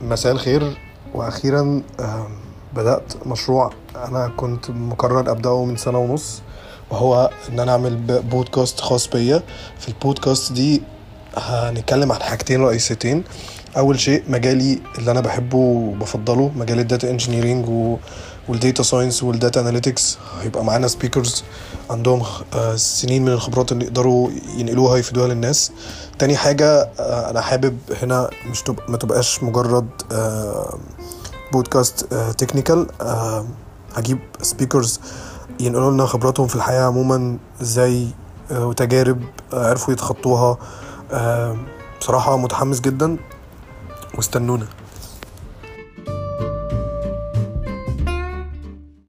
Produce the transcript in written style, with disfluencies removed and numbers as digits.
مساء الخير. واخيرا بدأت مشروع انا كنت مقرر ابدأه من سنة ونص، وهو ان انا اعمل بودكاست خاص بيا. في البودكاست دي هنتكلم عن حاجتين رئيسيتين. اول شيء مجالي اللي انا بحبه وبفضله، مجال الداتا انجينيرينج والداتا ساينس والداتا اناليتكس. هيبقى معانا سبيكرز عندهم سنين من الخبرات اللي يقدروا ينقلوها يفيدوها للناس. تاني حاجة انا حابب هنا مش ما تبقاش مجرد بودكاست تكنيكال. هجيب سبيكرز ينقلوا لنا خبراتهم في الحياة عموما، ازاي وتجارب عرفوا يتخطوها. بصراحة متحمس جدا واستنونا.